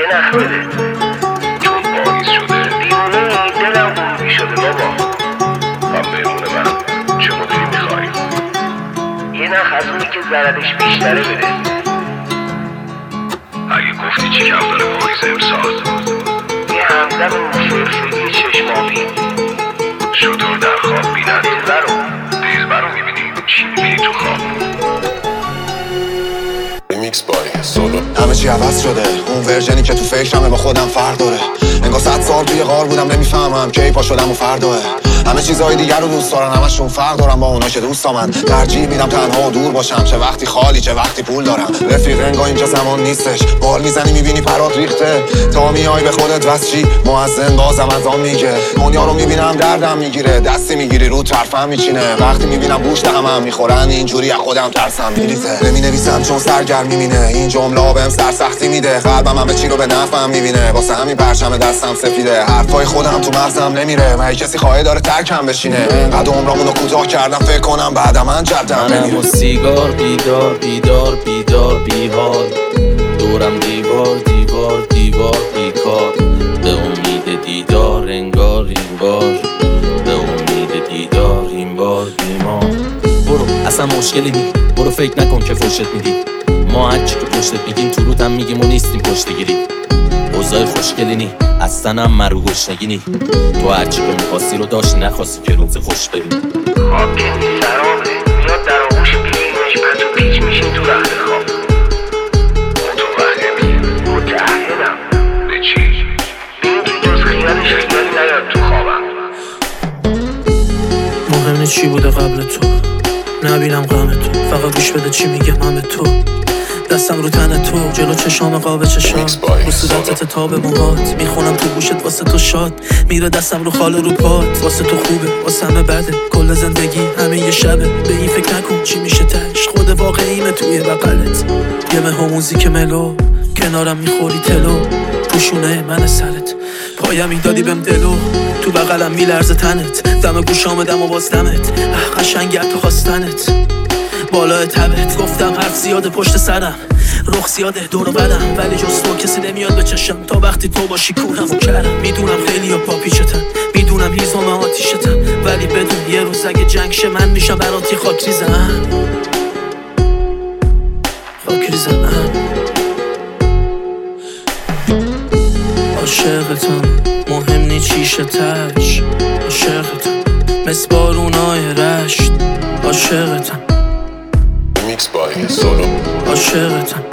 یه نخ بده چون پاییز شده دیوونه دلم بروبی شده بابا. هم بهمون من چه مدلی میخوایی؟ یه نخ از اونی که ضررش بیشتره بده. اگه گفتی چی کم داره پاییز امسال یه همدم موفرفگی چشمابی شطور در خواب بینن دلبر رو میبینی چی میبینی تو خواب. ریمیکس بای سولو. همه چی عوض شده، اون ورژنی که تو فکرمه با خودم فرق داره. انگار 100 سال توی غار بودم نمیفهمم کی پا شدم و فرداه. همه چیزای دیگر رو دوست دارن، همشون فرق دارن با اونایی که دوست من. ترجیح میدم تنها و دور باشم، چه وقتی خالی چه وقتی پول دارم. رفیق انگار اینجا زمان نیستش، بال میزنی میبینی پرات ریخته. تا میای به خودت بس چی مؤذن بازم از آن میگه. دنیا رو میبینم دردم میگیره، دستی میگیری رو طرفم میچینه. وقتی میبینم گوشت همم میخورن اینجوری از خودم ترسم میریزه. نمینویسم چون سرگرم میبینه، این جمله بهم سرسختی میده. قلبم همه چی رو به نفعم میبینه، واسه همین پرچم دستم سفیده. حرفای خودم تو مغزم نمیره، مگه کسی خواهی داره ترکم بشینه. انقدر عمرمونو کوتاه کردم فکر کنم بعد من جدم منم و سیگار بیدار بیدار بیدار بیحال، دورم دیوار دیوار دیوار بیکار. به امید دیدار انگار این بار، به امید دیدار این بار بیمار. برو اصلا مشکلی نی، برو فکر نکن که فرشت میدی. ما هرچی که پشتت میگیم تو روت هم میگیم و نیستیم پشتگیری. اوضاع خوشگلی نی، اصلا هم مرو گشنگی نی. تو هرچی که میخواستی رو داشتی نخواستی که روز خوش ببینی. خواب که نیست سرابه میاد در آغوش بیرینش پس و پیچ میشین تو رخت خواب. متعهدم به چی؟ به این که جز خیالش خیالی نیاد تو خوابم. مهم نیست چی بوده قبل تو، نبینم غم تو، فقط گوش بده چی میگم من به تو. دستم رو تن تو، جلو چشام قاب چشات، رو صورتت تا به موهات. میخونم تو گوشت واسه تو شاد، میره دستم رو خال رو پات. واسه تو خوبه واسه همه بده، کل زندگی همه یه شبه. به این فکر نکن چی میشه تش، خود واقعیمه توی بغلت. یه مه موزیک ملو، کنارم میخوری تلو. پوشونه من سرت، پایم میدادی بهم دلو. تو بغلم میلرزه تنت، دم گوشام دم و باز دمت. قشنگه تو خواستنت بالای تبت. گفتم حرف زیاده پشت سرم، رخ زیاده دور و برم، ولی جز تو کسی نمیاد به چشم. تا وقتی تو باشی کورم و کرم. میدونم خیلی ها پاپیچتن، میدونم هیزم آتیشتن، ولی بدون یه روز اگه جنگ شه من میشم براتی خاک ریزم. خاک ریزم عاشقتم، مهم نی چیشه تش. عاشقتم مثل بارونای رشت. عاشقتم ریمیکس بای سولو. عاشقتم.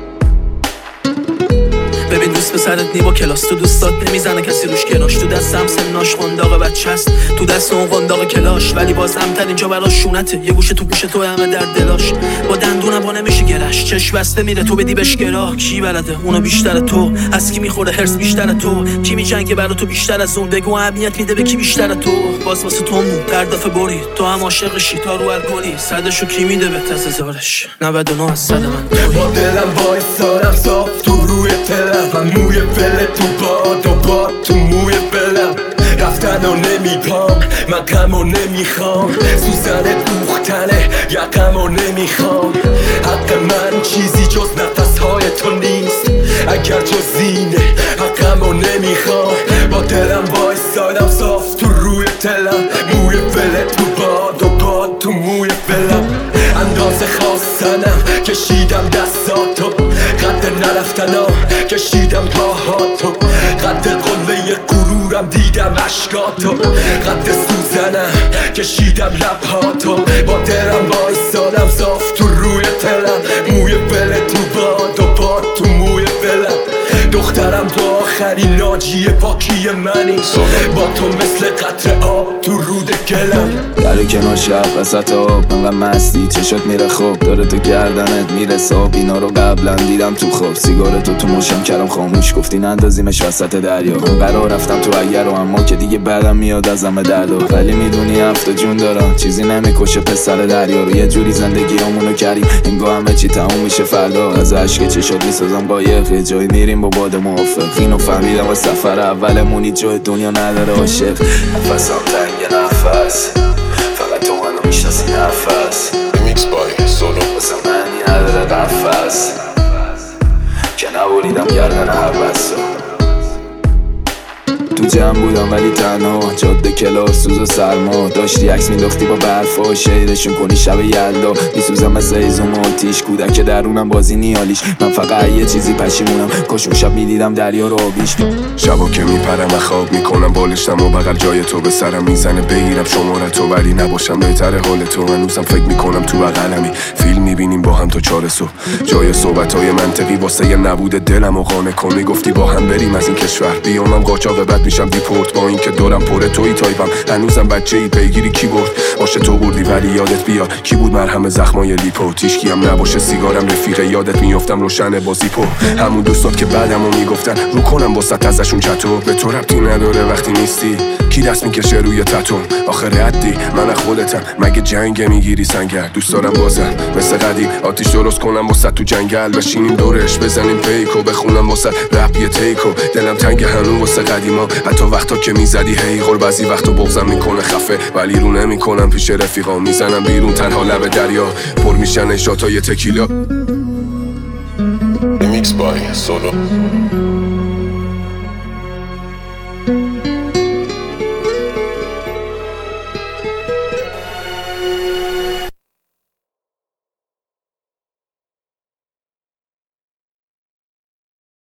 ببین دوست پسرت نی با کلاس، تو دوستات نمیزنه کسی روش کلاش. تو دستم سناش قنداق بچه است، تو دست اون قنداق کلاش. ولی باز امتر اینجا براش شونته، یه گوشه تو گوشه تو همه در دلاش. با دندونم با نمیشه گرش، چشم بسته میره تو بدی بهش گراه. کی بلده اونو بیشتر تو، از کی میخوره هرس بیشتر تو. کی میجنگه برا تو بیشتر از اون، بگو اهمیت میده به کی بیشتر تو. باز واسه تو مون در دفعه بری، تو هم عاشقشی تا رو الکلی. صدشو کی میده به تز هزارش، 99 از 100 من. با دلم وایسادم صاف تو روی تلم، و موی بله تو باد و باد تو موی بلم. رفتن و نمیپام من غم و نمیخوام، سوزن دوختنه یقم و نمیخوام. حق من چیزی جز نفسهای تو نیست، اگر جزینه حقم و نمیخوام. با دلم وایسادم صاف تو روی تلم، موی بله تو باد و باد تو موی بلم. اندازه خواستنم کشیدم دستاتو، قد نرفتنم کشیدم پاهاتو. قد قله غرورم دیدم عشقاتو، قد سوزنم کشیدم لبهاتو. با دلم وایسادم صاف تو روی تلم، موی بله تو باد و باد تو موی بلم. دخترم تو آخرین ناجی پاکی منی، با تو مثل قطره آب تو رود گلم. در کنار شب وسط آب انقدر مستی چشات میره خواب، داره تو گردنت میرسه آب. اینا رو قبلا دیدم تو خواب، سیگارتو تو مشم کردم خاموش، گفتی نندازیمش وسط دریا. قرار رفتم تو اگر و اما که دیگه بعدم میاد از همه دردا. ولی میدونی هفته جون دارم، چیزی نمیکشه پسر دریا رو. یه جوری زندگیامونو کردیم انگار همه چی تموم میشه فردا. از عشق چشات میسازم قایق، یه جایی میریم با باد موافق. اینو فهمیدم از سفر اولمونی جای دنیا نداره عاشق. نفسم تنگ نفس، فقط تو منو میشناسی نفس. ریمیکس بای سولو. واسه معنی نداره قفس، نبریدم گردن هر بسا تو جمع بودم ولی تنها جاده کلار سوز و سرما داشتی عکس مینداختی با برفا شیرشون کنی شب یلدا میسوزم مثل ایزوم و آتیش کودک درونم بازی نیالیش من فقط یه چیزی پشیمونم کاش اون شب میدیدم دریا رو آبیش شبا که میپرم خواب میکنم بالشتم و بغل جای تو به سرم میزنه بگیرم شماره تو ولی نباشم بهتره حال تو هنوزم فکر میکنم تو بغلمی فیلم میبینیم با هم تا 4 صبح جای صحبتای منطقی واسه یه نبود دلم و قانع کنی گفتی با هم بریم از این کشور بیامم قاچاق بعد میشم دیپورت با اینکه دورم پره توی تایپم هنوزم بچه‌ای پیگیری کی برد باشه تو بردی ولی یادت بیاد کی بود مرهم زخمای لیپو تیشکی هم نباشه سیگارم رفیق یادت میافتم روشن بازی پو همون دوستات که بعدمو میگفتن رو کنم واسط ازشون چطور به تو ربطی نداره وقتی نیستی کی دست میکشه روی تتوم آخر ردی من خودتم مگه جنگ میگیری سنگر دوست دارم بازم مثل قدیم آتیش درست کنم واسط تو جنگل بشینیم دورش بزنیم پیکو بخونم واسط رپ یه تیکو دلم تنگ هنوز واسه قدیما حتی وقتا که میزدی هی غل بعضی وقتا بغضم میکنه خفه ولی رو نمیکنم پیش رفیقام میزنم بیرون تنها لب دریا پر میشن اشاتای تکیلا Remix by Solo.